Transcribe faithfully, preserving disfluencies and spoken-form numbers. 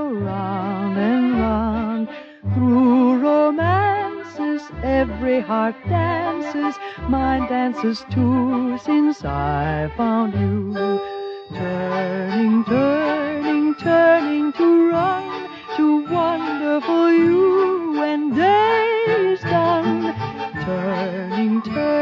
go round and round. Through romances every heart dances, mine dances too since I found you. Turning, turning, turning to run to wonderful you when day is done. Turning, turning.